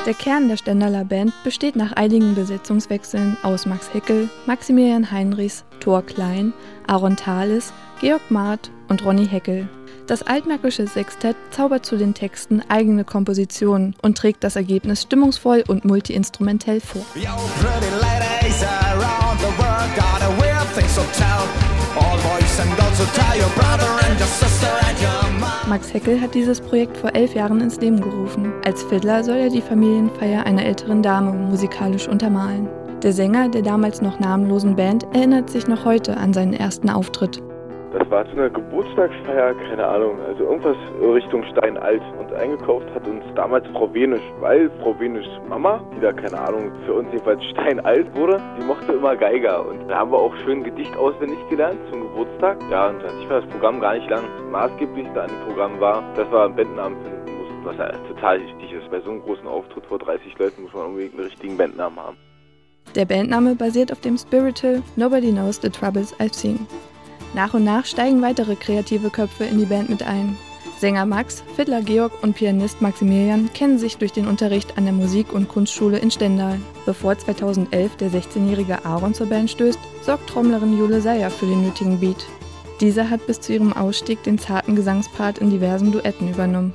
Der Kern der Stendaler Band besteht nach einigen Besetzungswechseln aus Max Heckel, Maximilian Heinrichs, Thor Klein, Aaron Thalis, Georg Marth und Ronny Heckel. Das altmärkische Sextett zaubert zu den Texten eigene Kompositionen und trägt das Ergebnis stimmungsvoll und multiinstrumentell vor. Max Heckel hat dieses Projekt vor 11 Jahren ins Leben gerufen. Als Fiddler soll er die Familienfeier einer älteren Dame musikalisch untermalen. Der Sänger der damals noch namenlosen Band erinnert sich noch heute an seinen ersten Auftritt. Das war zu einer Geburtstagsfeier, keine Ahnung, also irgendwas Richtung Steinalt. Und eingekauft hat uns damals Frau Wenisch, weil Frau Wenischs Mama, die da, keine Ahnung, für uns jedenfalls steinalt wurde, die mochte immer Geiger. Und da haben wir auch schön ein Gedicht auswendig gelernt zum Geburtstag. Ja, und an sich war das Programm gar nicht lang. Das Maßgeblichste an dem Programm war, dass wir einen Bandnamen finden mussten, was ja total wichtig ist. Bei so einem großen Auftritt vor 30 Leuten muss man unbedingt einen richtigen Bandnamen haben. Der Bandname basiert auf dem Spiritual Nobody Knows the Troubles I've Seen. Nach und nach steigen weitere kreative Köpfe in die Band mit ein. Sänger Max, Fiddler Georg und Pianist Maximilian kennen sich durch den Unterricht an der Musik- und Kunstschule in Stendal. Bevor 2011 der 16-jährige Aaron zur Band stößt, sorgt Trommlerin Jule Seyer für den nötigen Beat. Diese hat bis zu ihrem Ausstieg den zarten Gesangspart in diversen Duetten übernommen.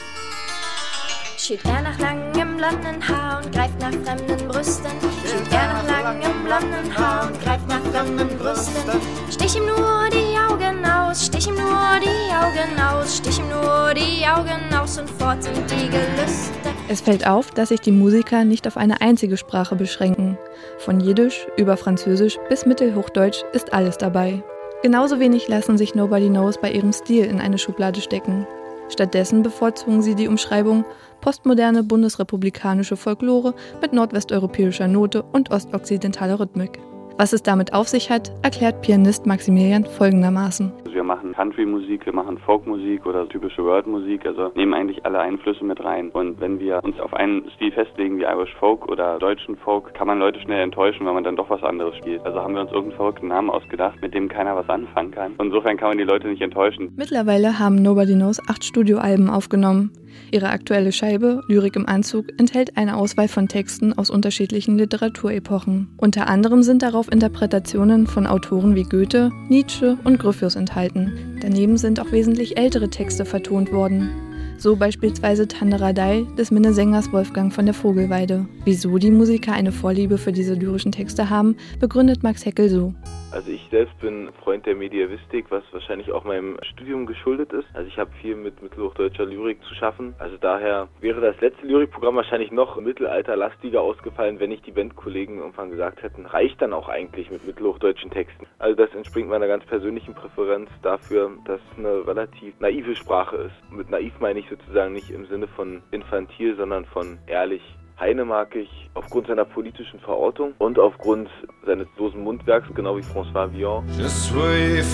Schielt er nach langem blonden Haar und greift nach fremden Brüsten. Schielt er nach langem blonden Haar und greift nach fremden Brüsten. Stich ihm nur die Augen aus, stich ihm nur die Augen aus, stich ihm nur die Augen aus und fort sind die Gelüste. Es fällt auf, dass sich die Musiker nicht auf eine einzige Sprache beschränken. Von Jiddisch über Französisch bis Mittelhochdeutsch ist alles dabei. Genauso wenig lassen sich Nobody Knows bei ihrem Stil in eine Schublade stecken. Stattdessen bevorzugen sie die Umschreibung postmoderne bundesrepublikanische Folklore mit nordwesteuropäischer Note und ostokzidentaler Rhythmik. Was es damit auf sich hat, erklärt Pianist Maximilian folgendermaßen. Wir machen Country-Musik, wir machen Folk-Musik oder typische World-Musik, also nehmen eigentlich alle Einflüsse mit rein. Und wenn wir uns auf einen Stil festlegen wie Irish Folk oder deutschen Folk, kann man Leute schnell enttäuschen, weil man dann doch was anderes spielt. Also haben wir uns irgendeinen verrückten Namen ausgedacht, mit dem keiner was anfangen kann. Und insofern kann man die Leute nicht enttäuschen. Mittlerweile haben Nobody Knows 8 Studioalben aufgenommen. Ihre aktuelle Scheibe, Lyrik im Anzug, enthält eine Auswahl von Texten aus unterschiedlichen Literaturepochen. Unter anderem sind darauf Interpretationen von Autoren wie Goethe, Nietzsche und Gryphius enthalten. Daneben sind auch wesentlich ältere Texte vertont worden. So beispielsweise Tanderadei des Minnesängers Wolfgang von der Vogelweide. Wieso die Musiker eine Vorliebe für diese lyrischen Texte haben, begründet Max Heckel so. Also ich selbst bin Freund der Mediävistik, was wahrscheinlich auch meinem Studium geschuldet ist. Also ich habe viel mit mittelhochdeutscher Lyrik zu schaffen. Also daher wäre das letzte Lyrikprogramm wahrscheinlich noch mittelalterlastiger ausgefallen, wenn nicht die Bandkollegen irgendwann gesagt hätten, reicht dann auch eigentlich mit mittelhochdeutschen Texten. Also das entspringt meiner ganz persönlichen Präferenz dafür, dass es eine relativ naive Sprache ist. Und mit naiv meine ich sozusagen nicht im Sinne von infantil, sondern von ehrlich. Heine mag ich aufgrund seiner politischen Verortung und aufgrund seines losen Mundwerks, genau wie François Villon. Je suis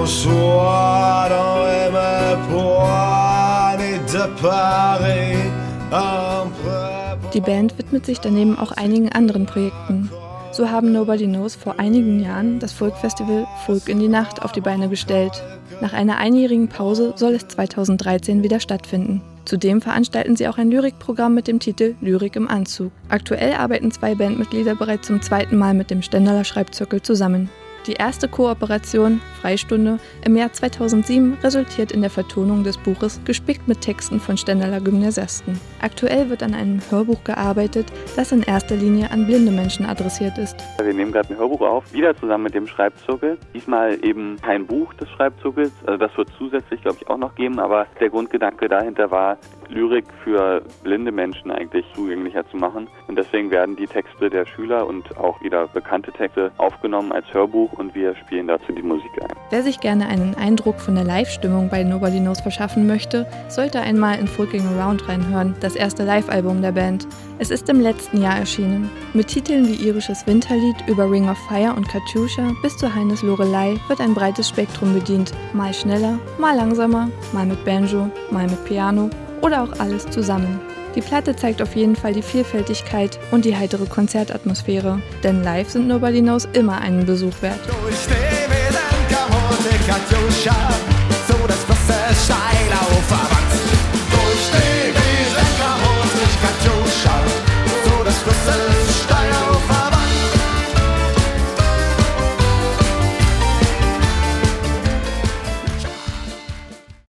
François dans mes poignets de Paris. Die Band widmet sich daneben auch einigen anderen Projekten. So haben Nobody Knows vor einigen Jahren das Folkfestival Folk in die Nacht auf die Beine gestellt. Nach einer einjährigen Pause soll es 2013 wieder stattfinden. Zudem veranstalten sie auch ein Lyrikprogramm mit dem Titel Lyrik im Anzug. Aktuell arbeiten 2 Bandmitglieder bereits zum 2. Mal mit dem Stendaler Schreibzirkel zusammen. Die erste Kooperation, Freistunde, im Jahr 2007 resultiert in der Vertonung des Buches Gespickt mit Texten von Stendaler Gymnasiasten. Aktuell wird an einem Hörbuch gearbeitet, das in erster Linie an blinde Menschen adressiert ist. Wir nehmen gerade ein Hörbuch auf, wieder zusammen mit dem Schreibzirkel. Diesmal eben kein Buch des Schreibzirkels, also das wird zusätzlich, glaube ich, auch noch geben, aber der Grundgedanke dahinter war, Lyrik für blinde Menschen eigentlich zugänglicher zu machen. Und deswegen werden die Texte der Schüler und auch wieder bekannte Texte aufgenommen als Hörbuch und wir spielen dazu die Musik ein. Wer sich gerne einen Eindruck von der Live-Stimmung bei Nobody Knows verschaffen möchte, sollte einmal in Folking Around reinhören, das erste Live-Album der Band. Es ist im letzten Jahr erschienen. Mit Titeln wie Irisches Winterlied über Ring of Fire und Katyusha bis zu Heines Lorelei wird ein breites Spektrum bedient. Mal schneller, mal langsamer, mal mit Banjo, mal mit Piano oder auch alles zusammen. Die Platte zeigt auf jeden Fall die Vielfältigkeit und die heitere Konzertatmosphäre, denn live sind Nobody Knows immer einen Besuch wert. So das Wasser steil auf, aber